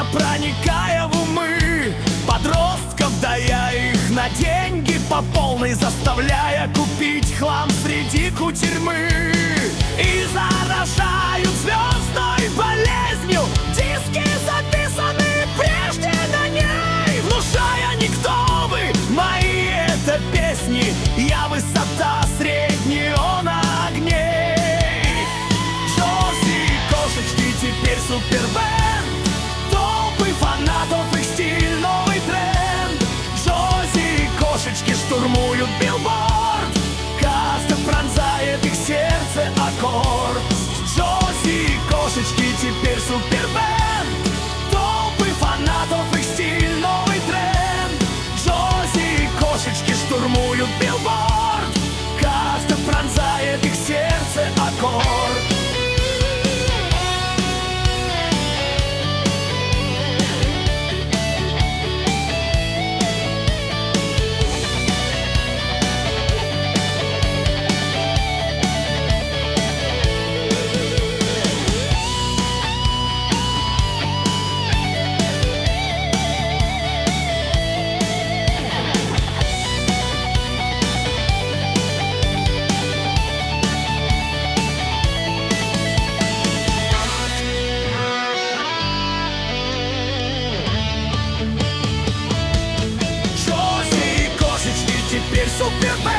проникая в умы подростков, дая их на деньги по полной, заставляя купить хлам среди кутерьмы. И заражают звездной болезнью диски, записанные прежде на ней, внушая: никто вы, мои это песни, я высота среднего огней. Джози и кошечки теперь супербенд, толпы фанатов, их стиль, новый тренд. Джози и кошечки штурмуют билборд, каждый пронзает их сердце аккорд. Джози и кошечки теперь супербенд, толпы фанатов, их стиль, новый тренд. Джози и кошечки штурмуют билборд, каждый пронзает их сердце аккорд. Теперь супербенд,